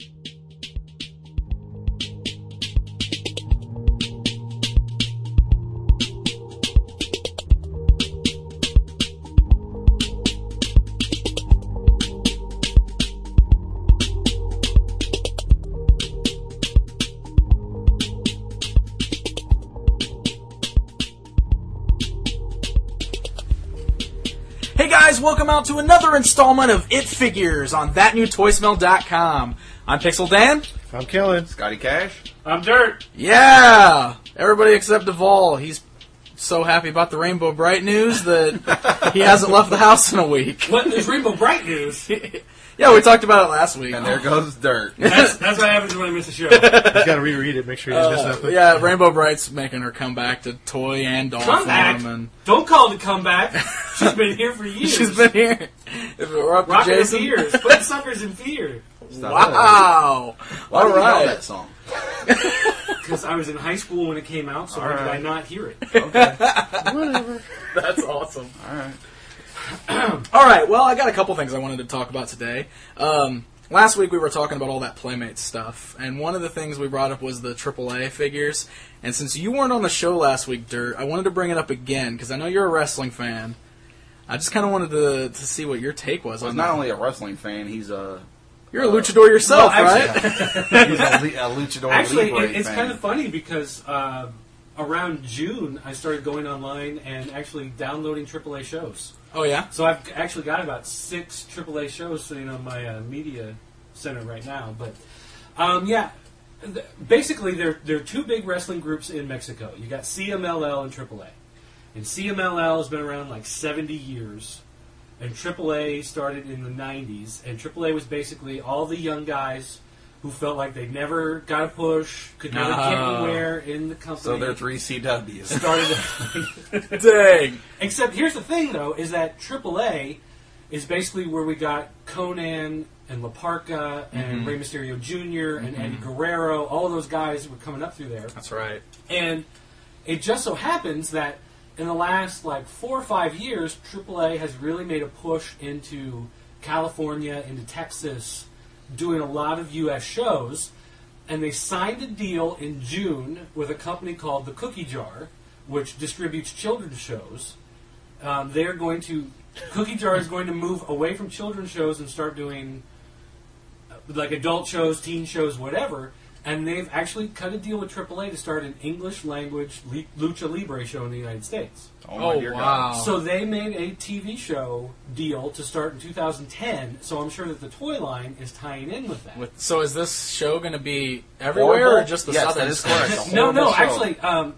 Hey guys, welcome out to another installment of It Figures on ThatNewToysmell.com. I'm Pixel Dan. I'm Killing. Scotty Cash. I'm Dirt. Yeah! Everybody except Duvall. He's so happy about the Rainbow Bright news that he hasn't left the house in a week. What? There's Rainbow Bright news. Yeah, we talked about it last week. And there goes Dirt. That's what happens when I miss a show. You got to reread it, make sure you didn't miss nothing. Yeah, Rainbow Bright's making her comeback to toy and doll Comeback? form. And Don't call it a comeback. She's been here for years. she's been here. If it were up to rocking her Jason. fears. Putting suckers in fear. Wow. Why do you know Alright. that song? Because I was in high school when it came out, so why did I not hear it? Okay. Whatever. That's awesome. Alright. Alright, well, I got a couple things I wanted to talk about today. Last week we were talking about all that Playmates stuff, and one of the things we brought up was the AAA figures. And since you weren't on the show last week, Dirt, I wanted to bring it up again, because I know you're a wrestling fan. I just kind of wanted to see what your take was Well, on he's not that. only a wrestling fan, he's a... You're a luchador yourself, No, right? He's a luchador Actually, Libre it's fan. kind of funny because around June, I started going online and actually downloading AAA shows. Oh, yeah? So I've actually got about 6 AAA shows sitting on my media center right now. But basically there are 2 big wrestling groups in Mexico. You got CMLL and AAA. And CMLL has been around like 70 years. And AAA started in the 90s. And AAA was basically all the young guys who felt like they never got a push, could never get anywhere in the company. So they're 3 CWs. Started Dang. Except here's the thing, though, is that AAA is basically where we got Conan and La Parka and Rey Mysterio Jr. and Eddie Guerrero. All of those guys were coming up through there. That's right. And it just so happens that in the last, 4 or 5 years, AAA has really made a push into California, into Texas, doing a lot of U.S. shows. And they signed a deal in June with a company called The Cookie Jar, which distributes children's shows. Cookie Jar is going to move away from children's shows and start doing adult shows, teen shows, whatever. And they've actually cut a deal with AAA to start an English language Lucha Libre show in the United States. Oh, my dear God. So they made a TV show deal to start in 2010. So I'm sure that the toy line is tying in with that. So is this show going to be everywhere Horrible? or just the Yes, southern that is states? correct. No, Horrible show. actually,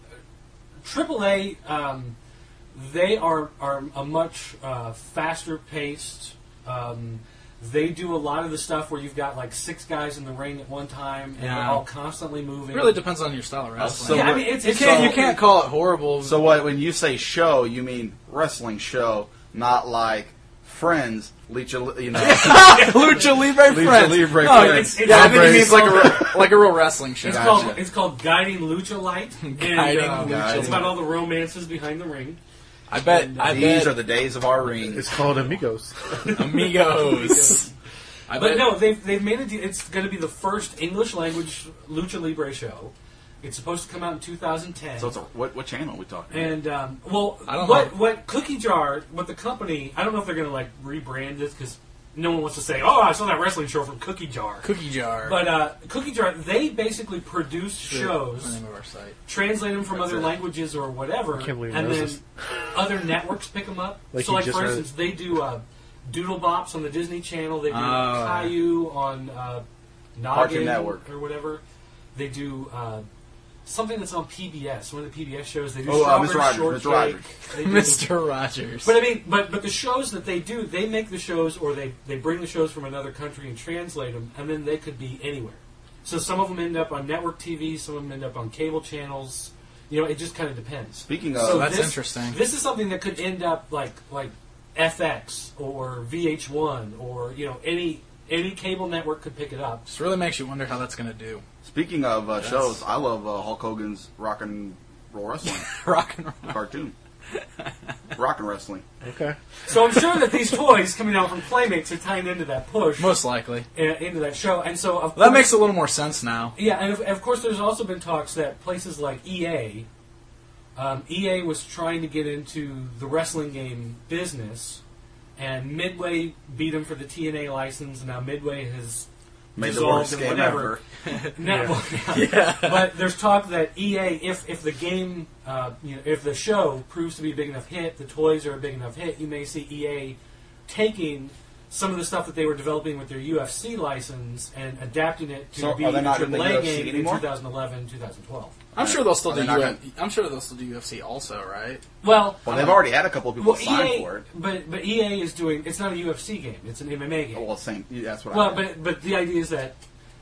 AAA, they are a much faster paced. They do a lot of the stuff where you've got 6 guys in the ring at one time and they're all constantly moving. It really depends on your style of wrestling. So yeah, I mean, it's you can't call it horrible. So when you say show, you mean wrestling show, not like Friends, Lucha Libre Lucha Friends. Libre No, Friends. yeah, I think he means like a real wrestling show. It's called Guiding Lucha Light. Guiding Lucha It's about all the romances behind the ring. I bet. These are the days of our ring. It's called Amigos. Amigos. But no, they've made a deal. It's going to be the first English language Lucha Libre show. It's supposed to come out in 2010. So it's what channel are we talking about? And I don't know. what Cookie Jar, what the company, I don't know if they're going to rebrand it because no one wants to say, "Oh, I saw that wrestling show from Cookie Jar." Cookie Jar. But Cookie Jar, they basically produce The shows, name of our site. translate them from other languages or whatever, can't believe and he knows then this. other networks pick them up. Like So, he like just for read instance, they do Doodle Bops on the Disney Channel. They do Caillou on Noggin Network. or whatever. They do something that's on PBS. One of the PBS shows. They do Mr. Strawberry Rogers, Mr. Shortcake. Rogers. They do- Mr. Rogers. But I mean, but the shows that they do, they make the shows, or they bring the shows from another country and translate them, and then they could be anywhere. So some of them end up on network TV, some of them end up on cable channels. It just kind of depends. Speaking of, So that's this- interesting. This is something that could end up like FX or VH1 or any cable network could pick it up. Just really makes you wonder how that's going to do. shows, I love Hulk Hogan's Rock and Roll Wrestling Rock and roll. cartoon. Rockin' wrestling. Okay. So I'm sure that these toys coming out from Playmates are tying into that push, Most likely. into that show. And so, of That course, makes a little more sense now. yeah, and of course, there's also been talks that places like EA, EA was trying to get into the wrestling game business, and Midway beat them for the TNA license, and now Midway has Made the dissolved worst and game whatever. ever. Yeah. But there's talk that EA, if the game, if the show proves to be a big enough hit, the toys are a big enough hit, you may see EA taking some of the stuff that they were developing with their UFC license and adapting it to So be are a they not doing the AAA UFC game anymore? in 2011, 2012. I'm sure they'll still Are do they not I'm sure they'll still do UFC also, right? Well, Well, they've already had a couple of people sign EA, for it. but EA is doing. It's not a UFC game. It's an MMA game. Oh, well, same. That's what I Well, meant. but the idea is that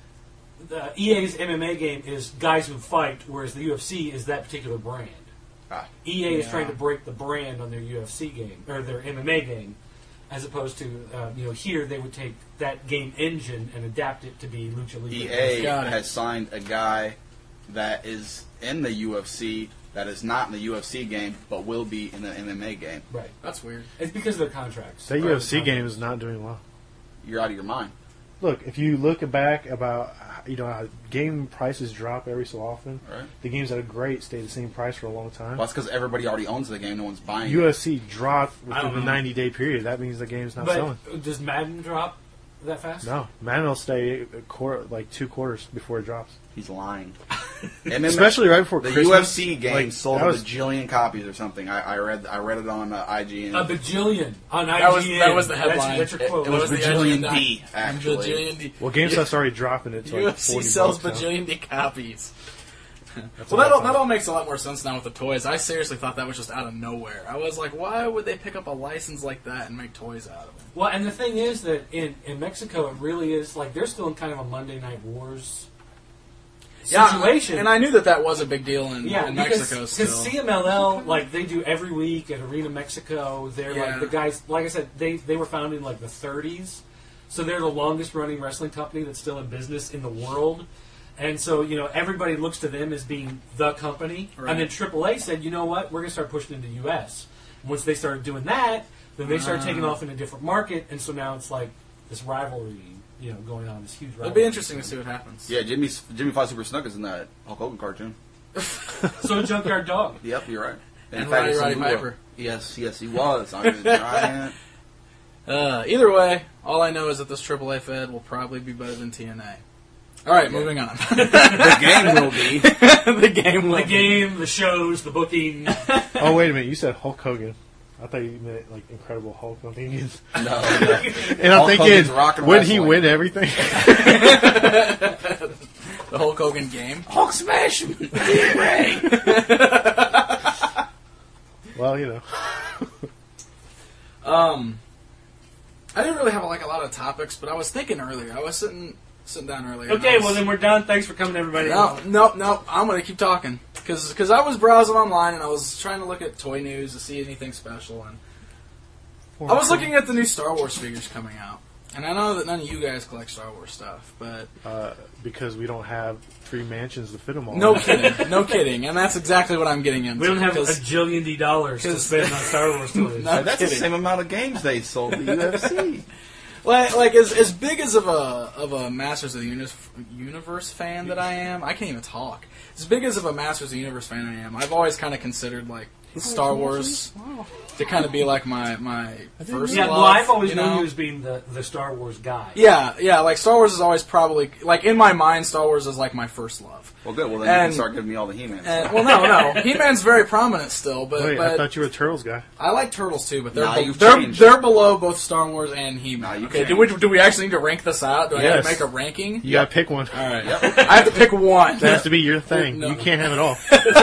EA's MMA game is guys who fight, whereas the UFC is that particular brand. Ah. EA is Yeah. trying to break the brand on their UFC game or their MMA game, as opposed to here they would take that game engine and adapt it to be Lucha Libre. EA Got it. has signed a guy that is in the UFC that is not in the UFC game, but will be in the MMA game. Right. That's weird. It's because of their contracts. That Or UFC the game is not doing well. You're out of your mind. Look, if you look back about how game prices drop every so often, Right. the games that are great stay the same price for a long time. Well, that's because everybody already owns the game. No one's buying it. UFC dropped I don't within the know. 90-day period. That means the game's not selling. But does Madden drop that fast? No, Madden will stay like 2 quarters before it drops. He's lying. And then Especially right before the Christmas. UFC game like, sold that a was- bajillion copies or something. I read it on IGN. A bajillion on IGN. That was the headline. That's your quote. It was the bajillion IGN D, actually. Bajillion D. Well, GameStop's already dropping it to like UFC 40 sells bucks now. bajillion D copies. That's Well, what I that thought. all makes a lot more sense now with the toys. I seriously thought that was just out of nowhere. I was like, why would they pick up a license like that and make toys out of it? Well, and the thing is that in Mexico, it really is like they're still in kind of a Monday Night Wars situation. And I knew that was a big deal in because Mexico still. CMLL, like they do every week at Arena Mexico. They're Yeah. like the guys. Like I said, they were founded in like the 30s, so they're the longest running wrestling company that's still in business in the world. And so everybody looks to them as being the company. Right. And then AAA said, you know what, we're going to start pushing into the U.S. Once they started doing that, then they started taking off in a different market, and so now it's like this rivalry, going on, this huge rivalry. It'll be interesting to see what happens. Yeah, Jimmy Five Super Snuck is in that Hulk Hogan cartoon. So Junkyard Dog. Yep, you're right. And In fact, Roddy it's Roddy in Lua. Piper. Yes, he was. I'm a giant. Either way, all I know is that this AAA Fed will probably be better than TNA. All right, moving on. The game will be. The game will The be. game, the shows, the booking. Oh, wait a minute. You said Hulk Hogan. I thought you meant like Incredible Hulk. I'm thinking, No, no. and I'm Hulk thinking, Hogan's rockin' would he wrestling. win everything? The Hulk Hogan game. Hulk smash him. Well, I didn't really have a lot of topics, but I was thinking earlier. I was sitting down earlier. and Okay, I was- well then we're done. Thanks for coming, everybody. No. I'm gonna keep talking because I was browsing online and I was trying to look at toy news to see anything special, and I was looking at the new Star Wars figures coming out. And I know that none of you guys collect Star Wars stuff, but because we don't have 3 mansions to fit them all. no kidding, and that's exactly what I'm getting into. We don't have a 'cause- $1 jillion to spend on Star Wars toys. No. That's the kidding. same amount of games they sold the UFC. like as big as of a Masters of the Universe fan that I am, I can't even talk. As big as of a Masters of the Universe fan I am, I've always kind of considered Star Wars to kind of be like my first Yeah, love. well, I've always you known know? you as being the Star Wars guy. Yeah, like Star Wars is always probably in my mind. Star Wars is like my first love. Well, good. Well, then you And- can start giving me all the He-Man. And, well, no, He-Man's very prominent still, but Wait, I thought you were a Turtles guy. I like Turtles too, but Nah, you've they're changed. below both Star Wars and He-Man. Nah, you've Okay, changed. do we actually need to rank this out? Do I have Yes. to make a ranking? You gotta pick one. All right, I have to pick one. That has to be your thing. No. You can't have it all.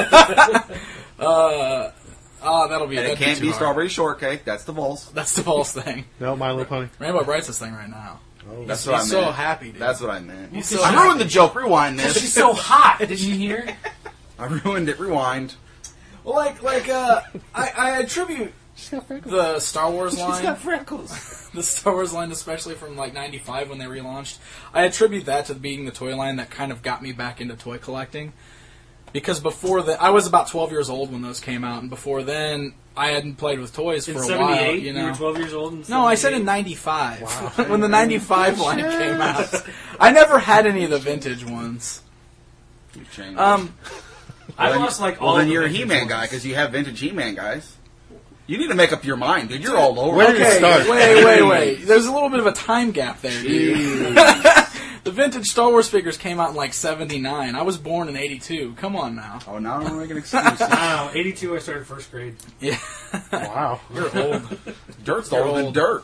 That'll be. And it that'd be can't too be hard. strawberry shortcake. That's the Vols. That's the false thing. No, My Little Pony. Rainbow Bright's this thing right now. That's He's what I meant. so happy, dude. That's what I meant. He's so I happy. ruined the joke. Rewind She's this. so hot. Didn't you hear? I ruined it. Rewind. Well, I attribute the Star Wars line. freckles. The Star Wars line, especially from '95 when they relaunched, I attribute that to being the toy line that kind of got me back into toy collecting. Because before that, I was about 12 years old when those came out, and before then, I hadn't played with toys for In a 78, while. You were know, 12 years old? In no, I said 78? in '95 Wow. when the '95 line came out. I never had any of the vintage ones. You've changed. I Well, lost like well, all then the you're a vintage He-Man ones. guy because you have vintage He-Man guys. You need to make up your mind, dude. You're all over. Where did it Okay, start? wait. There's a little bit of a time gap there, dude. The vintage Star Wars figures came out in like '79. I was born in '82. Come on now. Oh, now I'm making excuses. I don't know. 82, I started first grade. Yeah, Wow. you're old. Dirt's You're older than old. dirt.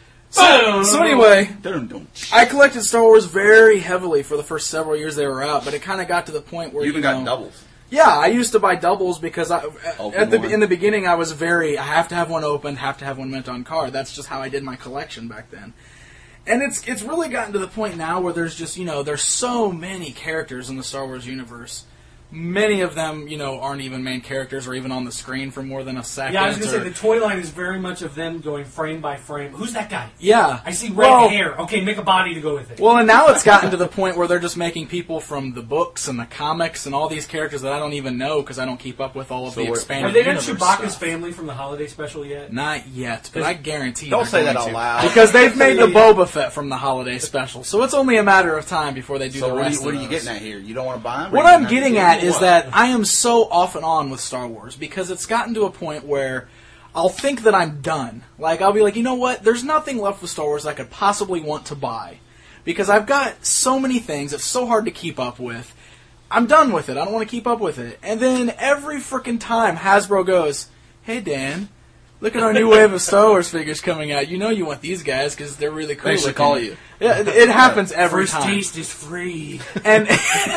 So anyway, Dun-dun. I collected Star Wars very heavily for the first several years they were out, but it kind of got to the point where You even you know, got doubles. Yeah, I used to buy doubles because Open one. in the beginning I was I have to have one open, have to have one mint on card. That's just how I did my collection back then. And it's really gotten to the point now where there's just, there's so many characters in the Star Wars universe. Many of them, aren't even main characters or even on the screen for more than a second. Yeah, I was going to or- say, the toy line is very much of them going frame by frame. Who's that guy? Yeah. I see red hair. Okay, make a body to go with it. Well, and now it's gotten to the point where they're just making people from the books and the comics and all these characters that I don't even know because I don't keep up with all of So the what- expanded Have they done universe Chewbacca's stuff. family from the holiday special yet? Not yet, but I guarantee Don't they're say that going out to. loud. Because they've made the Boba Fett from the holiday special, so it's only a matter of time before they do So the what rest are of you those. getting at here? You don't want to buy them? What I'm getting at is that I am so off and on with Star Wars because it's gotten to a point where I'll think that I'm done. Like, I'll be like, you know what? There's nothing left with Star Wars I could possibly want to buy. Because I've got so many things, it's so hard to keep up with. I'm done with it. I don't want to keep up with it. And then every freaking time Hasbro goes, hey, Dan, look at our new wave of Star Wars figures coming out. You know you want these guys because they're really cool. They should looking." call you. Yeah, it happens every First time. taste is free. And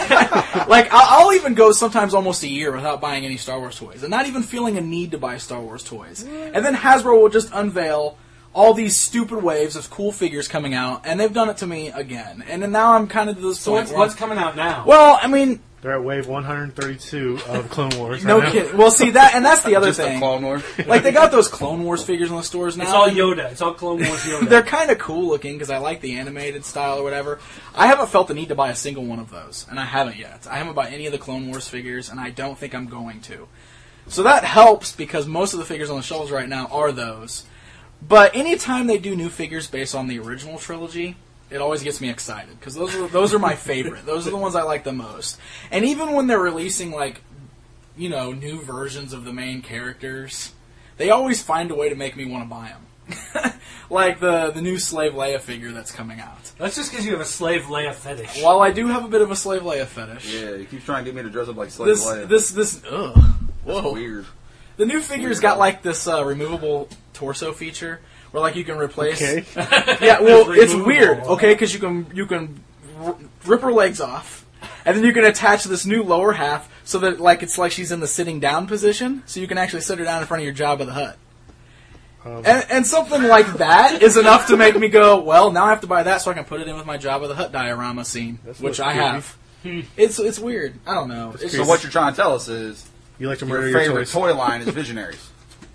like I'll even go sometimes almost a year without buying any Star Wars toys, and not even feeling a need to buy Star Wars toys. And then Hasbro will just unveil all these stupid waves of cool figures coming out, and they've done it to me again. And then now I'm kind of to this So point. where what's I'm- coming out now? well, I mean, They're at wave 132 of Clone Wars. no right now. kidding. Well, see and that's the other Just a thing. Clone Wars. Like they got those Clone Wars figures in the stores now. It's all Yoda. It's all Clone Wars Yoda. They're kind of cool looking because I like the animated style or whatever. I haven't felt the need to buy a single one of those, and I haven't yet. I haven't bought any of the Clone Wars figures, and I don't think I'm going to. So that helps because most of the figures on the shelves right now are those. But anytime they do new figures based on the original trilogy, it always gets me excited because those are my favorite. Those are the ones I like the most. And even when they're releasing new versions of the main characters, they always find a way to make me want to buy them. Like the new Slave Leia figure that's coming out. That's just because you have a slave Leia fetish. While I do have a bit of a Slave Leia fetish, Yeah, you keep trying to get me to dress up like Slave Leia. this ugh, whoa. Weird. The new figure's got like this removable torso feature where like you can replace. Okay. Yeah, well, it's Removable. weird, okay? Because you can rip her legs off, and then you can attach this new lower half so that it's like she's in the sitting down position, so you can actually sit her down in front of your Jabba the Hutt. And something like that is enough to make me go, well, now I have to buy that so I can put it in with my Jabba the Hutt diorama scene, That's which what's I have. It's weird. I don't know. It's So just- what you're trying to tell us is You like to your murder your favorite toys. toy line is Visionaries.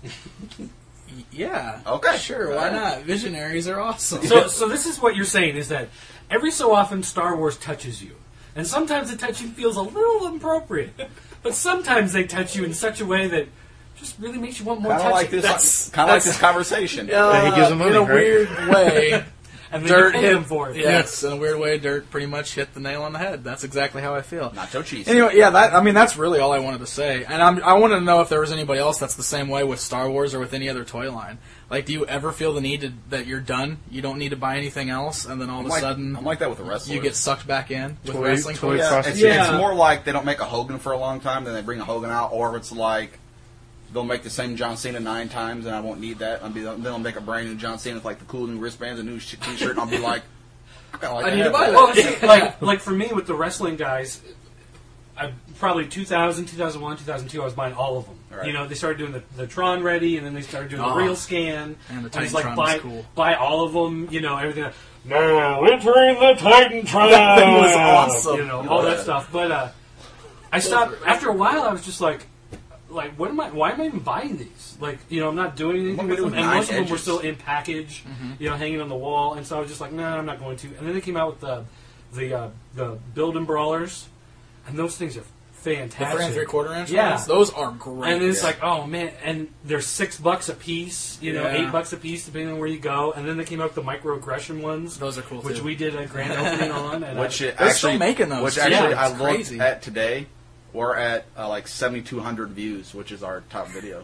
yeah. Okay. Sure, why not? Visionaries are awesome. So this is what you're saying is that every so often Star Wars touches you, and sometimes the touching feels a little inappropriate, but sometimes they touch you in such a way that just really makes you want more Kind of touching. like this. Kind of like this conversation. Yeah, he gives them money, in a right? weird way. and then Dirt you pay hit them for it. Yes, in a weird way, Dirt pretty much hit the nail on the head. That's exactly how I feel. Nacho cheese. Anyway, yeah, that's really all I wanted to say. And I wanted to know if there was anybody else that's the same way with Star Wars or with any other toy line. Like, do you ever feel the need that you're done? You don't need to buy anything else, and then all of a sudden I'm like that with the wrestlers. you get sucked back in with Toy- wrestling toy toys? Yeah, cross- it's, Yeah. it's more like they don't make a Hogan for a long time, then they bring a Hogan out, or if it's like they'll make the same John Cena 9 times, and I won't need that. Then they'll make a brand new John Cena with like the cool new wristbands, a new T-shirt, and I'll be like, I kinda like I need to have buy that. Well, see, like for me with the wrestling guys, I probably 2000, 2001, 2002, I was buying all of them. Right. You know, they started doing the Tron Ready, and then they started doing the Oh. Real Scan. And the I was like, Titantron buy, was cool. buy all of them, you know, everything. Now entering the Titantron. That thing was awesome. You know, all that stuff. But I stopped, after a while, I was just like, why am I even buying these? Like, you know, I'm not doing anything What with we them. do with And 9 most of them were edges? still in package, you know, hanging on the wall. And so I was just like, no, I'm not going to. And then they came out with the Build and Brawlers. And those things are fantastic. The 3 3/4 inch Yeah. ones, those are great. And it's like, oh man, and they're $6 a piece, you know, Yeah. $8 a piece depending on where you go. And then they came out with the microaggression ones, Those are cool which too. we did a grand opening on. And Which They're actually still making those. Which Yeah, actually it's I looked crazy. at today. We're at like 7,200 views, which is our top video.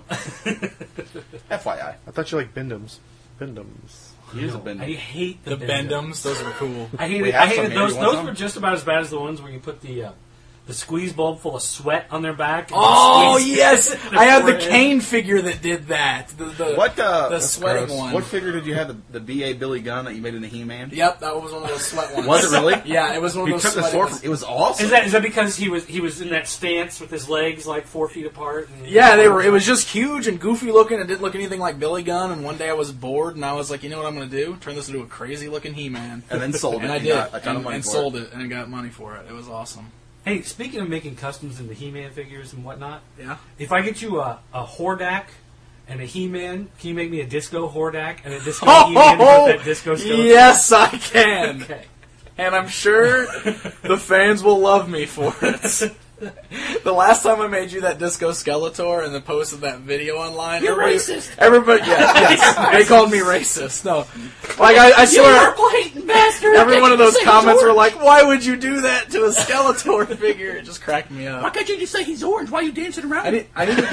FYI, I thought you liked Bendums. Bendums. use a I bend. hate the Bendums, those are cool. I We hated, have I hated some here. those. You want Those some? were just about as bad as the ones where you put the squeeze bulb full of sweat on their back. And Oh squeeze yes, their I had the forehead. Kane figure that did that. The What the sweating gross. one. What figure did you have? The BA Billy Gunn that you made into He-Man? Yep, that was one of those sweat ones. Was it really? Yeah, it was one He of took those the sweaty sword ones. from. It was awesome. Is that because he was in that stance with his legs like 4 feet apart? And, Yeah, they were. It was just huge and goofy looking. It didn't look anything like Billy Gunn. And one day I was bored, and I was like, you know what I'm going to do? Turn this into a crazy looking He-Man. And then sold it. And I You did, got a ton of and, money and for sold it. it, and got money for it. It was awesome. Hey, speaking of making customs into He-Man figures and whatnot, Yeah. if I get you a Hordak and a He-Man, can you make me a Disco Hordak and a Disco Oh, He-Man to put that Disco skeleton? yes, I can. Okay. And I'm sure the fans will love me for it. The last time I made you that Disco Skeletor and then posted that video online, You're everybody, racist. Everybody, yes, they called me racist. No, like I swear, blatant bastard! every one of those comments were like, "Why would you do that to a Skeletor figure?" It just cracked me up. can't you just say he's orange? Why are you dancing around? I need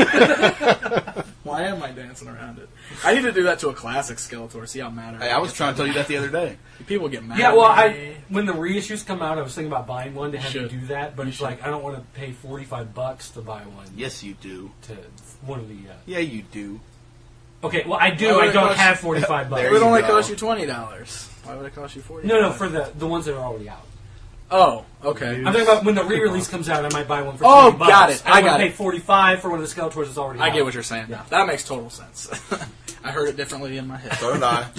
to, why am I dancing around it? I need to do that to a classic Skeletor. See how mad Hey, I was trying to tell you that the other day. People get mad. Yeah, well, at me. when the reissues come out, I was thinking about buying one to have you should. do that, but You it's should. like I don't want to pay $45 to buy one. Yes, you do. To one of the. Yeah, you do. Okay, well, I do. Why would I it don't cost- have $45. There It would you only go. cost you $20. Why would it cost you $40? No, for the ones that are already out. Oh, okay. I'm talking about when the re-release comes out, I might buy one for Oh, $20. got it. I I got want to it. pay $45 for one of the Skeletors that's already out. I get what you're saying. Yeah. That makes total sense. I heard it differently in my head. So did I.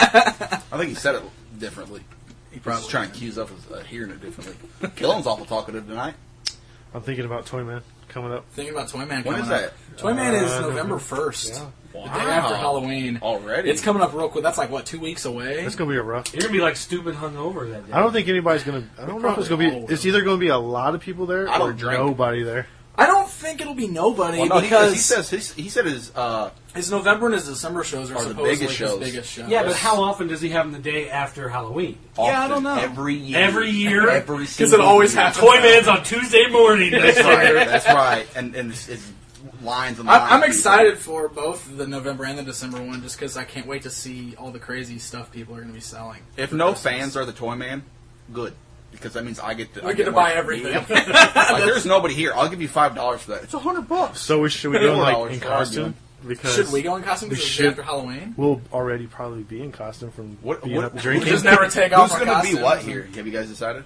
I think he said it differently. He He's probably trying to accuse us of hearing it differently. Killen's awful talkative tonight. I'm thinking about Toyman coming up. Thinking about Toyman. When coming is up. that? Toyman is November 1st. Yeah. The day after Halloween. Already? It's coming up real quick. That's like, what, 2 weeks away? It's gonna be a rough. You're going to be like stupid hungover that day. I don't think anybody's gonna. I don't know if it's gonna be. Probably It's either gonna be a lot of people there I don't or drink. nobody there. I don't think it'll be nobody Well, no, because he said his his November and his December shows are Are the supposedly biggest shows. his biggest shows. Yeah, but how often does he have them the day after Halloween? Yeah, I don't know. Every year. Every year? Every Because single it always year. happens. Toy Man's on Tuesday morning. That's right. That's right. And it's lines and lines. I'm of excited for both the November and the December one just because I can't wait to see all the crazy stuff people are going to be selling. people. If no fans are the Toy Man, good. Because that means I get to. We I get to more- buy everything. Yep. Like, there's nobody here. I'll give you $5 for that. It's $100. So should we go in, $4 like in for costume? arguing. Because Should we go in costume we because it's should. after Halloween? We'll already probably be in costume from What- being what- up We drinking. just never take off Who's our going to be costumes. what here? Have you guys decided?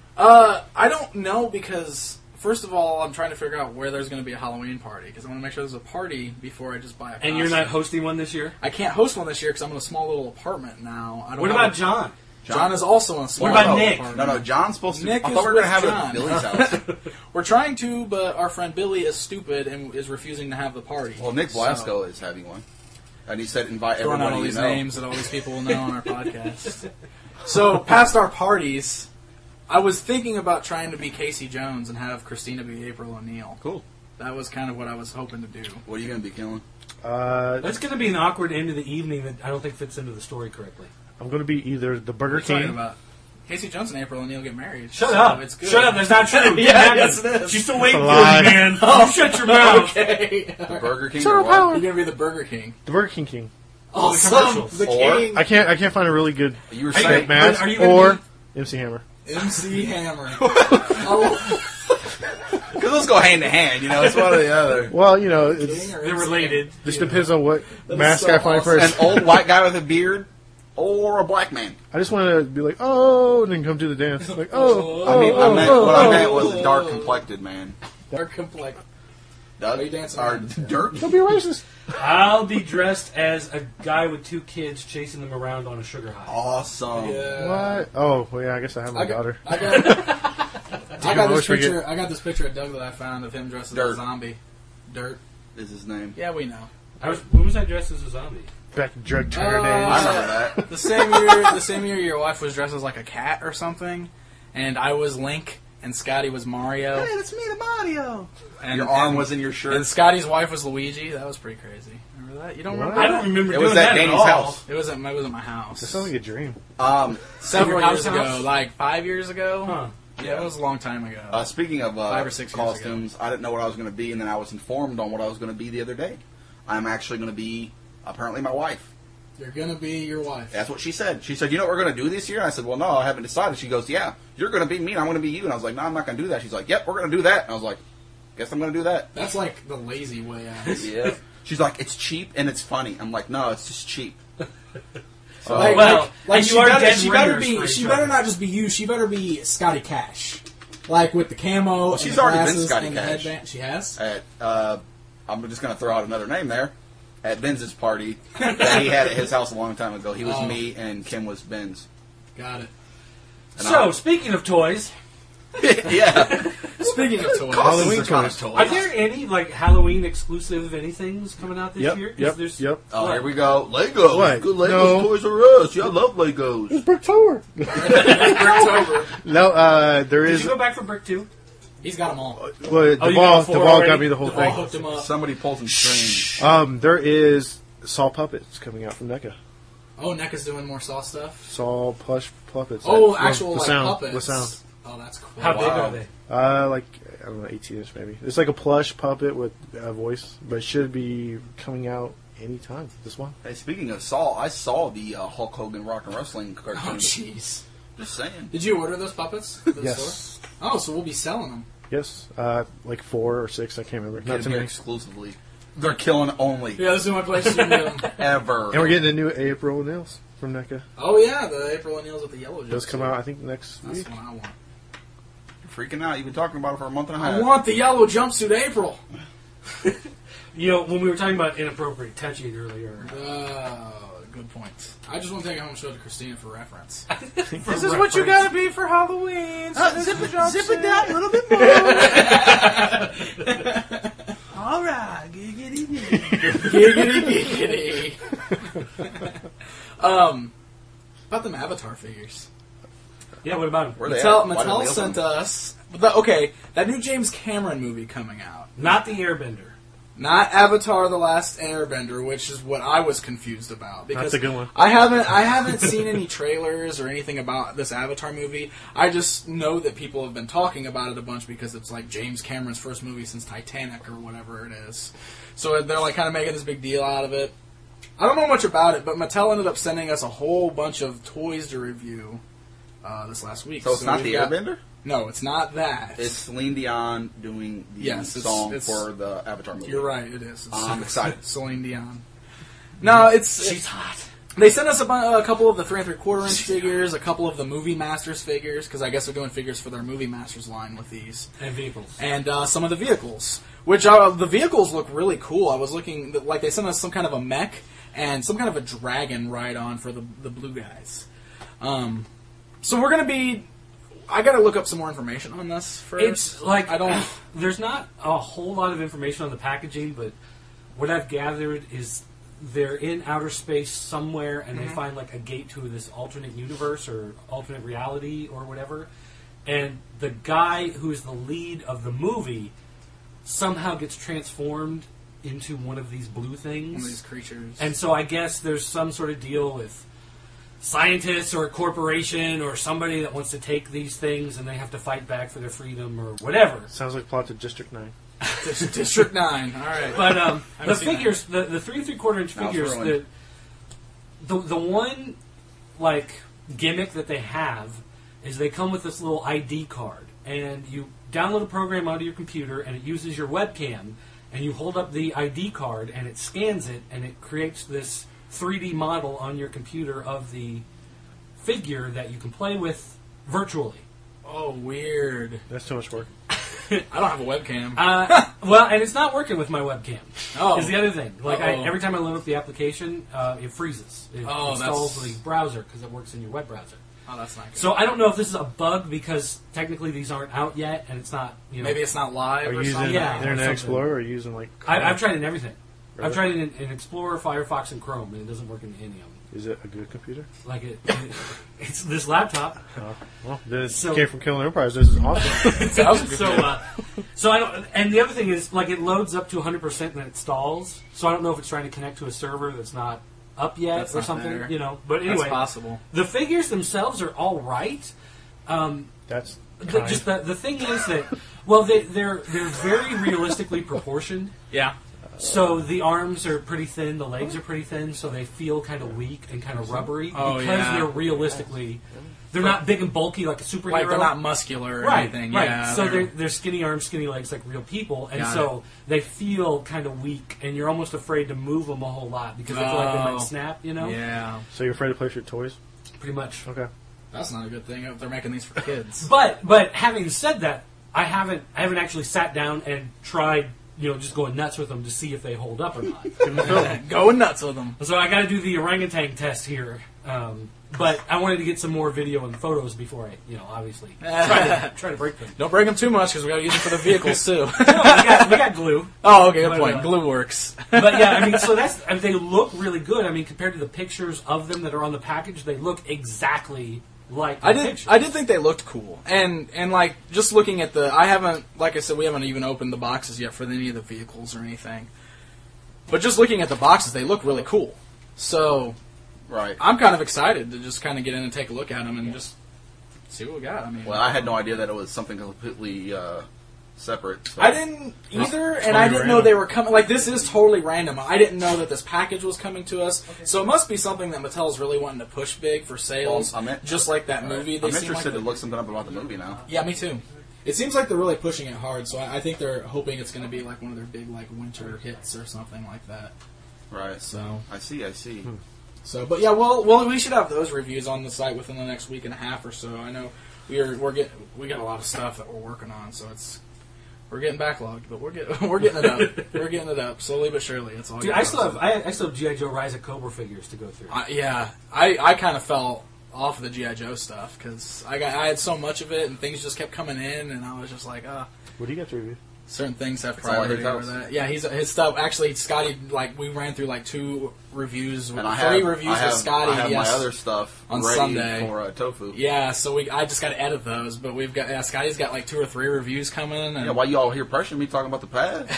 I don't know because first of all, I'm trying to figure out where there's going to be a Halloween party because I want to make sure there's a party before I just buy a costume. And you're not hosting one this year? I can't host one this year because I'm in a small little apartment now. I don't What have about a- John? John is also in a small What about little Nick? apartment. No, John's supposed to. Nick I is thought we were going to with have it John. at Billy's house. We're trying to, but our friend Billy is stupid and is refusing to have the party. Well, Nick So- Blasco is having one. And he said invite throwing out everybody all you these know. names that all these people will know on our podcast. So, past our parties, I was thinking about trying to be Casey Jones and have Christina be April O'Neil. Cool. That was kind of what I was hoping to do. What are you going to be killing? That's going to be an awkward end of the evening that I don't think fits into the story correctly. I'm going to be either the Burger What are you talking King. about? Casey Jones and April O'Neil get married. Shut so up. It's good. Shut up. That's not true. It Yeah, didn't happen. yes, it is. She's still waiting for you, Lie. man. You shut your mouth. Okay. The Burger King Zero or what? power. You're going to be the Burger King. The Burger King King. Awesome. commercials. The Or- King. I can't find a really good You were Are you- saying. mask are you gonna or be- MC Hammer. MC Hammer. Oh, Because those go hand in hand, you know, it's one or the other. Well, you know, it's King or They're MC related. just depends on what is mask so I find awesome. first. An old white guy with a beard or a black man. I just want to be like, oh, and then come to the dance. Like, oh, I mean, oh, what I oh. meant was a dark complected man. Dark complexion. Doug? Are you dancing Or around? dirt? Don't be racist. I'll be dressed as a guy with 2 kids chasing them around on a sugar high. Awesome. Yeah. What? Oh, well, yeah, I guess I have my daughter. I got this always forget. picture. I got this picture of Doug that I found of him dressed as a Dirt. zombie. Dirt. Is his name. Yeah, we know. When was I dressed as a zombie? Back in drug turner Uh, I days. remember that. The same year your wife was dressed as like a cat or something, and I was Link, and Scotty was Mario. Hey, that's me, the Mario. And, Your arm and- was in your shirt. And Scotty's wife was Luigi. That was pretty crazy. Remember that? You don't remember? What? I don't remember It doing was that at Danny's all. house. It wasn't my house. That sounds like a dream. Several Your years house? ago, like 5 years ago. Huh. Yeah, it was a long time ago. Speaking of 5 or 6 years costumes, I didn't know what I was going to be, and then I was informed on what I was going to be the other day. I'm actually going to be, apparently, my wife. You're gonna be your wife. That's what she said. She said, you know what we're going to do this year? And I said, well, no, I haven't decided. She goes, yeah, you're going to be me, and I'm going to be you. And I was like, no, I'm not going to do that. She's like, yep, we're going to do that. And I was like, guess I'm going to do that. That's like the lazy way out. Yeah. She's like, it's cheap and it's funny. I'm like, no, it's just cheap. So, Well, and she you are better, dead she better ringers be. for She each better other. not just be you. She better be Scotty Cash, like with the camo. she's and the already been glasses Scotty and the Cash. headband. She has. at, I'm just going to throw out another name there. At Benz's party that he had at his house a long time ago. He was Oh. me and Kim was Benz. Got it. And So, speaking of toys, yeah. Speaking of toys, Halloween kind toys. are there any like Halloween exclusive anythings coming out this year? 'Cause Yep. there's- Yep. Oh, here we go. Legos. What? Good Legos. No. Toys R Us. Yeah, I love Legos. It's Bricktober. October. No, there Did is. you go back for Brick 2? He's got them all. Well, Oh, you got Deval four got already? me the whole All thing. hooked him up. Somebody pulled some strings. There is Saw puppets coming out from NECA. Oh, NECA's doing more Saw stuff. Saw plush puppets. Oh, Like, actual the like sound, puppets. The sound. Oh, that's cool. How big Wow. are they? Like I don't know, 18-inch maybe. It's like a plush puppet with a voice, but it should be coming out anytime this month. Hey, speaking of Saw, I saw the Hulk Hogan Rock and Wrestling cartoon. Oh, jeez. Just saying. Did you order those puppets? At the Yes. store? Oh, so we'll be selling them. Yes, like 4 or 6, I can't remember. Get Not them too here many. exclusively. They're killing only. Yeah, this is my place to get them. Ever. And we're getting a new April nails from NECA. Oh yeah, the April O'Neil's with the yellow. Those come jumpsuit. out, I think, next That's week. the one I want. Freaking out. You've been talking about it for a month and a half. I want the yellow jumpsuit April. You know, when we were talking about inappropriate touching earlier, Good point. I just want to take it home and show it to Christina for reference. This is what you gotta be for Halloween. Zip it down a little bit more. All right. Giggity. Giggity giggity. About them Avatar figures. yeah. What about them? Where they Mattel, at? Why didn't Mattel they open sent them? us. That new James Cameron movie coming out. Not the Airbender. Not Avatar: The Last Airbender, which is what I was confused about. Because That's a good one. I haven't seen any trailers or anything about this Avatar movie. I just know that people have been talking about it a bunch because it's like James Cameron's first movie since Titanic or whatever it is. So they're like kind of making this big deal out of it. I don't know much about it, but Mattel ended up sending us a whole bunch of toys to review this last week. So it's not we've the got- Airbender? No, it's not that. It's Celine Dion doing the Yes, it's- song it's- for the Avatar movie. You're right, it is. It's I'm excited. Celine Dion. No, it's hot. They sent us a couple of the 3 3/4 inch figures, a couple of the Movie Masters figures, because I guess they're doing figures for their Movie Masters line with these, And vehicles. and some of the vehicles. Which the vehicles look really cool. I was looking like they sent us some kind of a mech and some kind of a dragon ride-on for the blue guys. So we're gonna be. I gotta look up some more information on this first. It's like I don't. There's not a whole lot of information on the packaging, but what I've gathered is they're in outer space somewhere, and they find like a gate to this alternate universe or alternate reality or whatever. And the guy who is the lead of the movie somehow gets transformed into one of these blue things. One of these creatures. And so I guess there's some sort of deal with scientists or a corporation or somebody that wants to take these things and they have to fight back for their freedom or whatever. Sounds like plot to District 9. District 9. All right. But the seen figures, the 3 3/4 inch Now it's figures, ruined. the one like gimmick that they have is they come with this little ID card, and you download a program onto your computer, and it uses your webcam, and you hold up the ID card, and it scans it, and it creates this 3D model on your computer of the figure that you can play with virtually. Oh, weird. That's too much work. I don't have a webcam. Well, and it's not working with my webcam. Oh. Is the other thing. Like Uh-oh. every time I load up the application, it freezes. It Oh, installs that's- the browser because it works in your web browser. Oh, that's not good. So I don't know if this is a bug because technically these aren't out yet, and it's not. You know, Maybe it's not live Are or you using something. Yeah. Internet something. Explorer or are you using like I've tried it in everything. Really? I've tried it in Explorer, Firefox, and Chrome, and it doesn't work in any of them. Is it a good computer? Like it's this laptop. Well, this So- came from Killing Empires. This is awesome. So I don't. And the other thing is, like, it loads up to 100% and then it stalls. So I don't know if it's trying to connect to a server that's not up yet That's or not something. there. You know. But That's anyway, possible. the figures themselves are all right. That's Just the thing is that, well, they're very realistically proportioned. Yeah. So the arms are pretty thin, the legs are pretty thin, so they feel kind of weak and kind of rubbery Oh, because yeah. they're realistically. They're not big and bulky like a superhero. Like they're not muscular or right, anything. right. Yeah, So they're skinny arms, skinny legs, like real people, and Got so they feel kind of weak, and you're almost afraid to move them a whole lot because they feel like they Oh. might snap. You know, Yeah. so you're afraid to play with your toys? pretty much. Okay. That's not a good thing if they're making these for kids. But having said that, I haven't actually sat down and tried, just going nuts with them to see if they hold up or not. Going nuts with them. So I got to do the orangutan test here. But I wanted to get some more video and photos before I, obviously try to break them. Don't break them too much because we got to use them for the vehicles too. No, we got glue. Oh, okay, good But, point. Glue works. But yeah, I mean, so they look really good. I mean, compared to the pictures of them that are on the package, they look exactly like the pictures. I did think they looked cool, and like just looking at I haven't, like I said, we haven't even opened the boxes yet for any of the vehicles or anything. But just looking at the boxes, they look really cool. So Right. I'm kind of excited to just kind of get in and take a look at them and just see what we got. I mean, Well, I had no idea that it was something completely separate. So. I didn't either, and totally I didn't know random. they were coming. Like, this is totally random. I didn't know that this package was coming to us, so it must be something that Mattel's really wanting to push big for sales, Well, just like that movie. They I'm seem interested like to look something up about the movie now. Yeah, me too. It seems like they're really pushing it hard, so I think they're hoping it's going to be like one of their big like winter hits or something like that. Right. So, I see. but yeah, well, we should have those reviews on the site within the next week and a half or so. I know we got a lot of stuff that we're working on, so we're getting backlogged, but we're getting it up. We're getting it up slowly but surely. It's all. Dude, good I still process. have G.I. Joe Rise of Cobra figures to go through. I kind of fell off of the G.I. Joe stuff because I had so much of it and things just kept coming in, and I was just like, What do you get to review? certain things have all priority his over house. that. Yeah, his stuff. Actually, Scotty, like we ran through like 2 reviews, And 3 reviews with Scotty. I have yes. my other stuff on ready Sunday. for Tofu. Yeah, so I just got to edit those, but we've got Scotty's got like 2 or 3 reviews coming. And Yeah, why you all here pressuring me talking about the pad?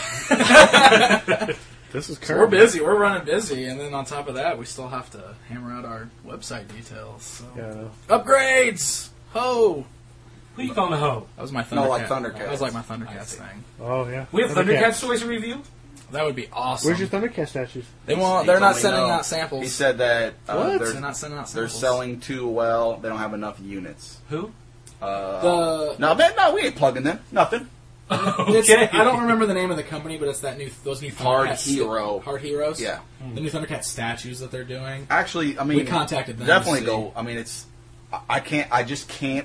This is so current. we're busy. We're running busy, and then on top of that, we still have to hammer out our website details. So. Yeah. Upgrades. Ho! Who you calling a hoe? That was my Thundercat. No, like Thundercats. That was like my Thundercats thing. Oh yeah. We have Thundercats toys to review? That would be awesome. Where's your Thundercat statues? They He won't. They're not told me sending no. out samples. He said that What? They're not sending out they're samples. selling too well. They don't have enough units. Who? The No, man, no, we ain't plugging them. Nothing. it's, I don't remember the name of the company, but it's those new Hard Thundercats Hero. Hard Heroes. Yeah. The new Thundercat statues that they're doing. Actually, I mean, We contacted them Definitely to see. go. I mean, it's. I can't. I just can't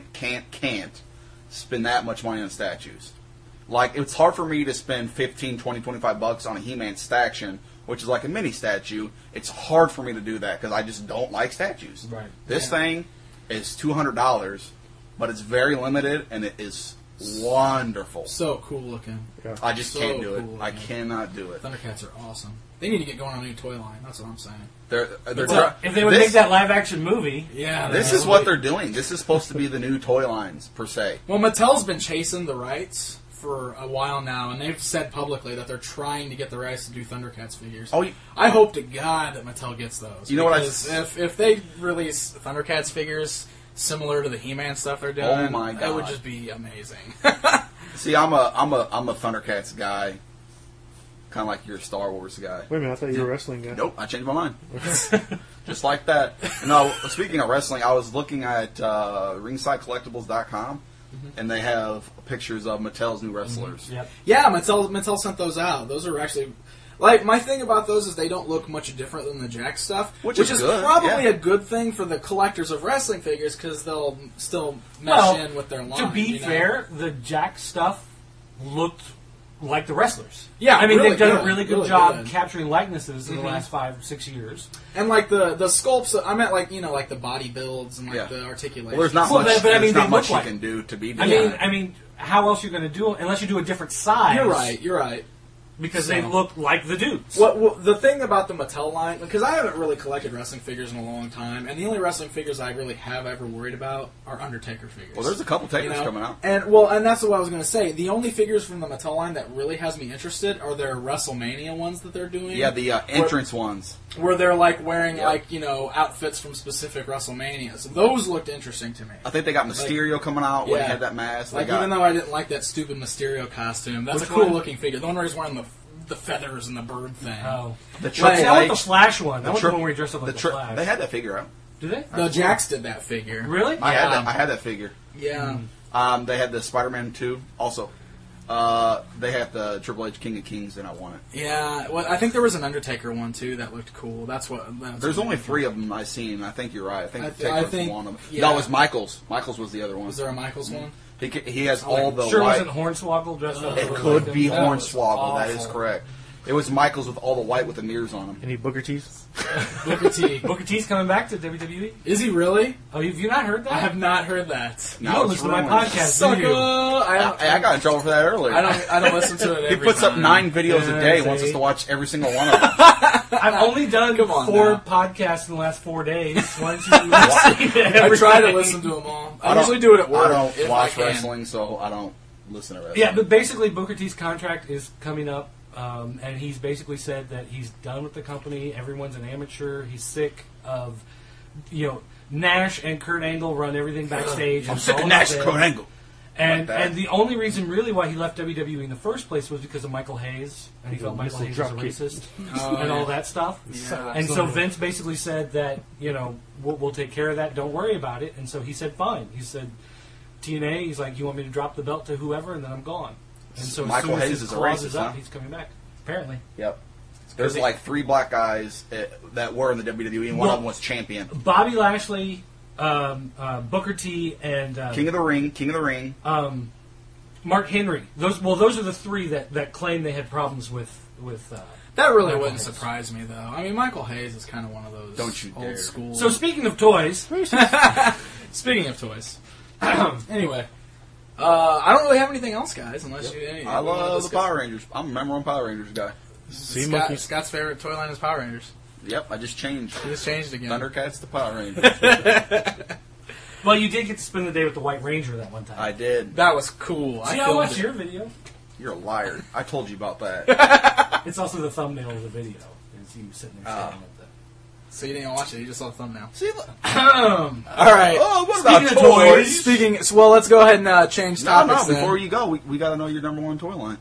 spend that much money on statues. Like, it's hard for me to spend 15, 20, 25 bucks on a He-Man Staction, which is like a mini statue. It's hard for me to do that because I just don't like statues. Right. This Yeah. thing is $200, but it's very limited and it is wonderful. So cool looking. Yeah. I just So can't do it. cool, I man. cannot do it. Thundercats are awesome. They need to get going on a new toy line. That's what I'm saying. They're Well, if they would this- make that live action movie. Yeah. This is what they're doing. This is supposed to be the new toy lines, per se. Well, Mattel's been chasing the rights for a while now, and they've said publicly that they're trying to get the rights to do Thundercats figures. Oh, I hope to God that Mattel gets those. You know what I because if they release Thundercats figures similar to the He-Man stuff they're doing, Oh my that would God. just be amazing. See, I'm a Thundercats guy, kind of like you're a Star Wars guy. Wait a minute, I thought you were a wrestling guy. Nope, I changed my mind. Just like that. No, speaking of wrestling, I was looking at ringsidecollectibles.com, and they have pictures of Mattel's new wrestlers. Yep. Yeah, Mattel sent those out. Those are actually, like, my thing about those is they don't look much different than the Jack stuff, Which is good, probably yeah. a good thing for the collectors of wrestling figures because they'll still mesh in with their line. To be you know? fair, the Jack stuff looked like the wrestlers. Yeah, I mean, really they've done good, a really good really job good. capturing likenesses in the Mhm. last 5-6 years. And like the sculpts, I meant like like the body builds and like Yeah. the articulation. Well, there's not Well, much. but I mean, there's they not much look you like- can do to be. I different. mean, how else are you going to do it unless you do a different size? You're right. You're right. because So- they look like the dudes. Well, the thing about the Mattel line, because I haven't really collected wrestling figures in a long time, and the only wrestling figures I really have ever worried about are Undertaker figures. Well, there's a couple Takers You know? coming out. And that's what I was going to say. The only figures from the Mattel line that really has me interested are their WrestleMania ones that they're doing. Yeah, the entrance ones. Where they're like wearing Yep. like outfits from specific WrestleManias. Those looked interesting to me. I think they got Mysterio coming out when he yeah. had that mask. They Like got, even though I didn't like that stupid Mysterio costume, that's Which a cool one? looking figure. The one where he's wearing the feathers and the bird thing. Oh, the See, Triple I want the H. Flash one. I want the Tri- one where he dressed up like the Flash. They had that figure out. Do they? No, Jax did that figure. Really? I Yeah. had that figure. Yeah. They had the Spider-Man 2 also. They had the Triple H King of Kings, and I want it. Yeah, well, I think there was an Undertaker one too that looked cool. That's There's what only 3 of them I've seen. I think you're right. I think I Taker's think- one of them. yeah. No, it was Michaels. Michaels was the other one. Was there a Michaels one? He has all the Sure white. wasn't Hornswoggle dressed up? It as could like be him? That was Hornswoggle. That is awful. correct. It was Michaels with all the white with the mirrors on them. Any Booker T's? Booker T. Booker T's coming back to WWE? Is he really? Oh, have you not heard that? I have not heard that. You don't listen to my podcast, Sucker! do you? I got in trouble for that earlier. I don't listen to it. He Every puts up time. 9 videos a day. Yeah, Wants us see? to watch every single one of them. I've only done Come on 4 now. podcasts in the last 4 days. Why don't you listen to I every try to day? listen to them all. I don't- usually do it at work. I don't if watch I can. wrestling, so I don't listen to wrestling. Yeah, but basically Booker T's contract is coming up, and he's basically said that he's done with the company. Everyone's an amateur. He's sick of, Nash and Kurt Angle run everything backstage. I'm It's sick all of Nash about and them. Kurt Angle. And Like that. and the only reason really why he left WWE in the first place was because of Michael Hayes, and he felt Michael missile Hayes was a dropkick. racist and all that stuff. Yeah. And so Vince basically said that we'll take care of that. Don't worry about it. And so he said fine. He said TNA. He's like, you want me to drop the belt to whoever, and then I'm gone. And so Michael as soon as Hayes his is a clause racist, is up, huh? he's coming back. Apparently, Yep. There's like 3 black guys that were in the WWE, and one of them was champion. Bobby Lashley, Booker T, and King of the Ring. Mark Henry. Those are the 3 that claim they had problems with. That really Michael wouldn't Hayes. surprise me, though. I mean, Michael Hayes is kind of one of those Don't you old dare. school. So speaking of toys, Speaking of toys, anyway, I don't really have anything else, guys. Unless you, I love the Power Rangers. I'm a number 1 Power Rangers guy. Sea monkeys. Scott's favorite toy line is Power Rangers. Yep, I just changed. He just changed again. Thundercats to Power Rangers. well, you did get to spend the day with the White Ranger that one time. I did. That was cool. See, I I filmed watched it. your video. You're a liar. I told you about that. It's also the thumbnail of the video. It's you sitting there staring at So you didn't even watch it. You just saw the thumbnail. See, look. the. All right. Oh, what Speaking about of toys? toys. Speaking. Well, let's go ahead and change No, topics. then. before you go, we got to know your number 1 toy line.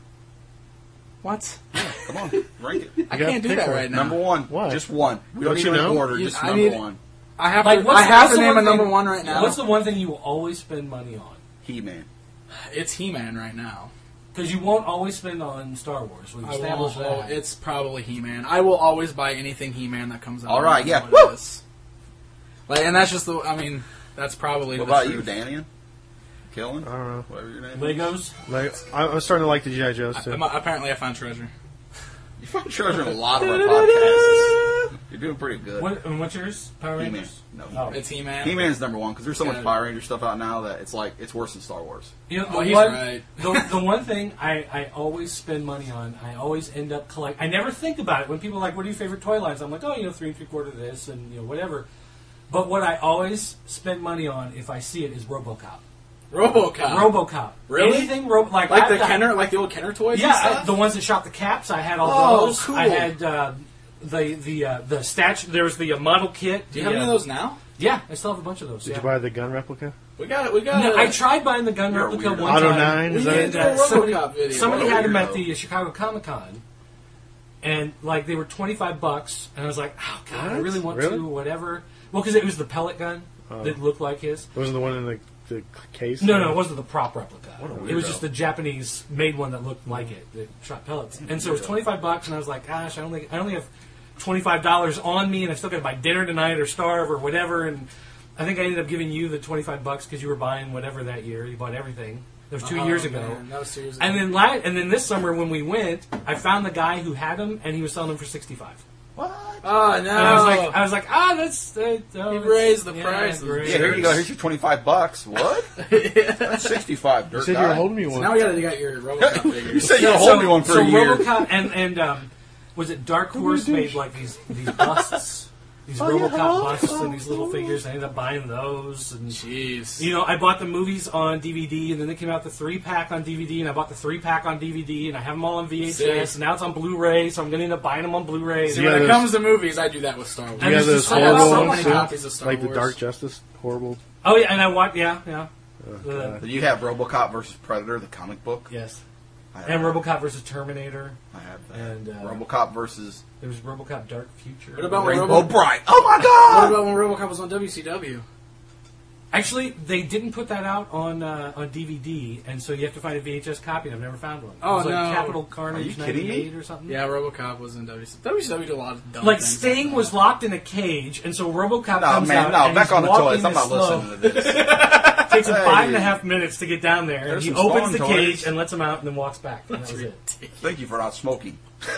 What? Come on, rank it. I gotta can't do pick that one. right now. Number 1. Why? Just one. We don't Don't need you an know? order, You- just I number need- 1. I have Like, to. what's I the- have what's to the name one a number thing- 1 right now. What's the one thing you will always spend money on? He-Man. It's He-Man right now. Because you won't always spend on Star Wars. We've I established will, that. it's probably He-Man. I will always buy anything He-Man that comes out. All right, I yeah. don't know what it Woo! is. Like, and that's just the. I mean, that's probably. What the about you, truth. Daniel? Killing? I don't know. Whatever your name is. Legos. Like, I'm starting to like the G.I. Joes too. Apparently, I found treasure. You found treasure in a lot of our podcasts. You're doing pretty good. And what's yours? Power He-Man. Rangers? No, Oh. It's He-Man. He-Man's number 1 because there's so much Yeah. Power Ranger stuff out now that it's worse than Star Wars. You know, Oh, the he's one, right. the one thing I always spend money on, I always end up collect. I never think about it when people are like, "What are your favorite toy lines?" I'm like, "Oh, 3 3/4 this, and whatever." But what I always spend money on, if I see it, is RoboCop. RoboCop. RoboCop. Really? Anything like I've the got- Kenner, like the old Kenner toys. and Yeah, stuff? the ones that shot the caps. I had all Oh, those. cool. I had the statue. There was the model kit. Do you have any of those now? Yeah, I still have a bunch of those. Did yeah. you buy the gun replica? We got it. We got No, it. I tried buying the gun You're a replica weirdo. one Auto time. 9, We is need that to it? do a somebody RoboCop video. somebody What a had them weirdo. at the Chicago Comic Con, and like they were $25, and I was like, "Oh God, I What? really want Really? to, whatever." Well, because it was the pellet gun that looked like his. Wasn't the one in the case? No, it wasn't the prop replica. What a It was weirdo. just the Japanese made one that looked like it that shot pellets. And so it was $25, and I was like, "Gosh, I only have $25 on me, and I still got to buy dinner tonight or starve or whatever." And I think I ended up giving you the $25 because you were buying whatever that year. You bought everything. That was 2 Oh, years ago. man, that was 2 years ago. And then this summer when we went, I found the guy who had them, and he was selling them for $65. What? Oh, no. And I was like, that's You raised the prices. great. Yeah, here you go. Here's your $25. What? That's 65. You Dirt said you were guy. holding me So one. now we got your RoboCop You figures. said you were holding me one for a year. RoboCop and was it Dark Horse made like these busts, these Oh, yeah, RoboCop hello. busts and these little figures. I ended up buying those, and Jeez. you know, I bought the movies on DVD, and then they came out the 3-pack on DVD, and I bought the 3-pack on DVD, and I have them all on VHS, See? and now it's on Blu-ray, so I'm going to end up buying them on Blu-ray. See, Yeah, when it those- comes to movies, I do that with Star Wars. You have those I have horrible so ones, many too? copies of Star Like the Wars. Dark Justice, horrible. Oh yeah, and I want The- God. You have RoboCop versus Predator, the comic book. yes, I have, and RoboCop versus Terminator, I have that. and RoboCop versus there was RoboCop Dark Future. What about when Rainbow Robo- Bright. Oh my What God! about when RoboCop was on WCW? Actually, they didn't put that out on DVD, and so you have to find a VHS copy, and I've never found one. Oh, it was like no. Capital Carnage Are you kidding me? 98 or something. Yeah, RoboCop was in WCW. WCW did a lot of dumb Like things. Sting like was that. locked in a cage, and so RoboCop No, comes man, out no. and Back he's on the walking toys. I'm not slow. listening to this. It takes him Hey. 5.5 minutes to get down there, and There's he some opens the Spawn cage toys. and lets him out, and then walks back. And that was it. Thank you for not smoking.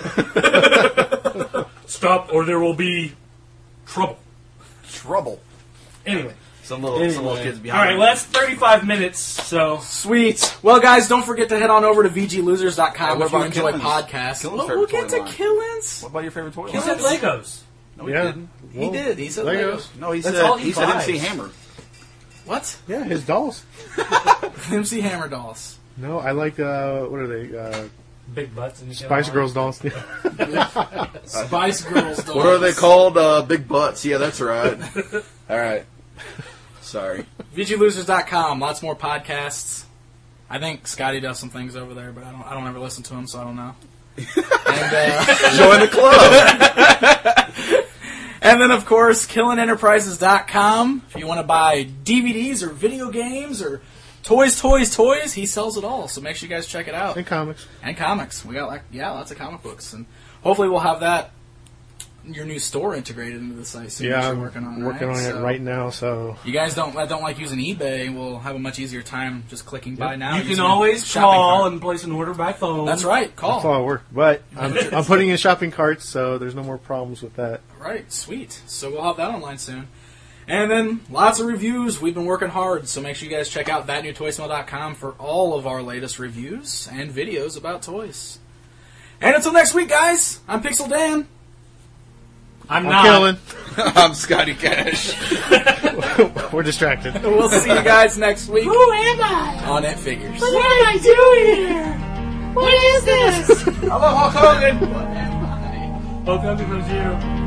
Stop, or there will be trouble. Trouble. Anyway. Some little kids All behind. right, well, that's 35 minutes, so... Sweet. Well, guys, don't forget to head on over to VGLosers.com What if you about enjoy Killen's? podcasts. Killen's We'll favorite get to toy line. Killen's. What about your favorite toy He line? said Legos. No, he Yeah. didn't. He did. He said Legos. Legos. No, he That's said all he said buys. MC Hammer. What? Yeah, his dolls. MC Hammer dolls. No, I like, what are they? Big butts. And Spice Girls dolls. Spice Girls dolls. What are they called? Big butts. Yeah, that's right. All right. Sorry. VGLosers.com. Lots more podcasts. I think Scotty does some things over there, but I don't ever listen to him, so I don't know. And, Join the club. and then, of course, KillinEnterprises.com. If you want to buy DVDs or video games or toys, he sells it all. So make sure you guys check it out. And comics. And comics. We got lots of comic books, and hopefully we'll have that your new store integrated into the site soon. Yeah, that I'm you're working on, working right? on it So right now, so... you guys don't like using eBay. We'll have a much easier time just clicking buy now. You can using always a shopping call cart. and place an order by phone. That's right. That's Call. all I work. But I'm putting in shopping carts, so there's no more problems with that. Right. Sweet. So we'll have that online soon. And then lots of reviews. We've been working hard, so make sure you guys check out thatnewtoysmell.com for all of our latest reviews and videos about toys. And until next week, guys, I'm Pixel Dan. I'm I'm not. killing. I'm Scotty Cash. We're distracted. We'll see you guys next week Who am I? on It Figures. What am I doing here? What is this? Hello, Hulk Hogan. Welcome to you.